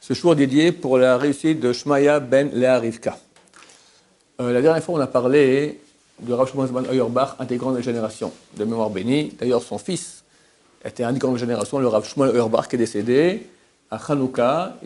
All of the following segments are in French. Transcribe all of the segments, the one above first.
Ce jour dédié pour la réussite de Shmaya ben Léa Rivka. La dernière fois, on a parlé de Rav Shlomo Zalman Auerbach, un des grands de la génération, de mémoire bénie. D'ailleurs, son fils était un des grands de la génération, le Rav Shlomo Auerbach, qui est décédé à Hanouka,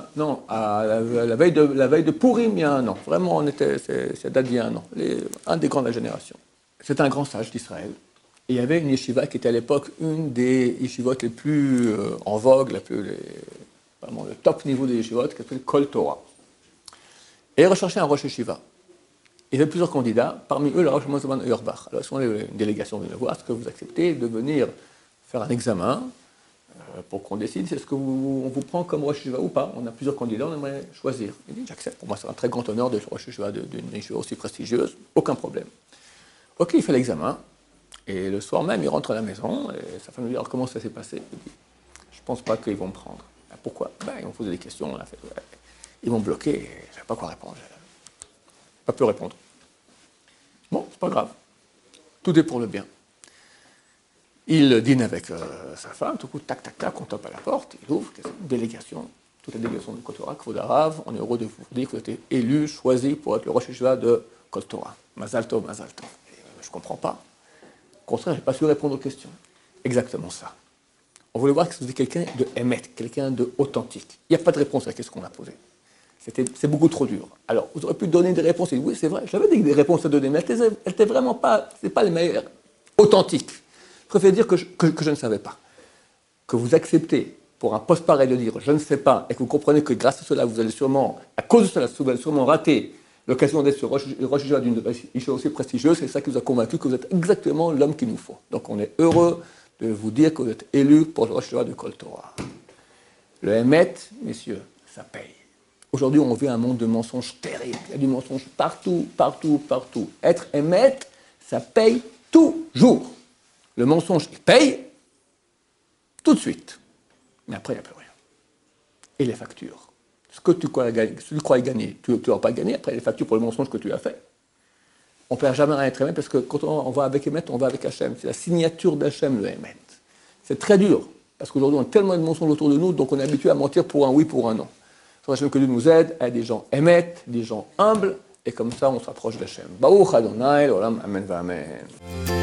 la veille de Purim, il y a un an. Vraiment, ça date d'il y a un an. Un des grands de la génération. C'était un grand sage d'Israël. Et il y avait une yeshiva qui était à l'époque une des yeshivot les plus en vogue, vraiment le top niveau des yeshivot, qui s'appelle Kol Torah. Et il recherchait un rosh yeshiva. Il y avait plusieurs candidats, parmi eux le Rav Shlomo Zalman Auerbach. Alors, souvent, une délégation vient le voir, est-ce que vous acceptez de venir faire un examen pour qu'on décide si on vous prend comme rosh yeshiva ou pas. On a plusieurs candidats, on aimerait choisir. Il dit, j'accepte. Pour moi, c'est un très grand honneur de rosh yeshiva d'une yeshiva aussi prestigieuse, aucun problème. Ok, il fait l'examen, et le soir même, il rentre à la maison, et sa femme lui dit, alors comment ça s'est passé? Il dit, je ne pense pas qu'ils vont me prendre. Pourquoi? Ils vont poser des questions, ils vont bloquer, et je ne sais pas quoi répondre. Pas pu répondre. Bon, c'est pas grave. Tout est pour le bien. Il dîne avec sa femme, tout coup, tac, tac, tac, on tape à la porte, il ouvre, c'est une délégation, toute la délégation de Kol Torah, Kvod Harav, on est heureux de vous dire que vous avez été élu, choisi pour être le rosh yeshiva de Kol Torah. Mazal tov, mazal tov. Je ne comprends pas. Au contraire, je n'ai pas su répondre aux questions. Exactement ça. On voulait voir que c'était quelqu'un de émet, quelqu'un de authentique. Il n'y a pas de réponse à la question qu'on a posée. C'est beaucoup trop dur. Alors, vous auriez pu donner des réponses. Et oui, c'est vrai, j'avais des réponses à donner, mais elles n'étaient vraiment pas, c'est pas les meilleures, authentiques. Je préfère dire que je ne savais pas. Que vous acceptez pour un poste pareil de dire je ne sais pas, et que vous comprenez que grâce à cela, vous allez sûrement, à cause de cela, vous allez sûrement rater l'occasion d'être sur rosh yeshiva d'une yeshiva aussi prestigieuse, c'est ça qui vous a convaincu que vous êtes exactement l'homme qu'il nous faut. Donc on est heureux de vous dire que vous êtes élu pour le rosh yeshiva de Kol Torah. Le Hémet, messieurs, ça paye. Aujourd'hui, on vit un monde de mensonges terribles. Il y a du mensonge partout, partout, partout. Être Hémet, ça paye toujours. Le mensonge, il paye tout de suite. Mais après, il n'y a plus rien. Et les factures. Ce que tu croyais gagner, tu n'auras pas gagné. Après, les factures pour le mensonge que tu as fait. On ne perd jamais rien être Hémet parce que quand on va avec Hémet, on va avec Hachem. C'est la signature d'Hachem, le Hémet. C'est très dur. Parce qu'aujourd'hui, on a tellement de mensonges autour de nous, donc on est habitué à mentir pour un oui, pour un non. C'est que Dieu nous aide à être des gens Hémet, des gens humbles, et comme ça, on s'approche d'Hachem. Baruch Adonai, l'olam, amen, amen.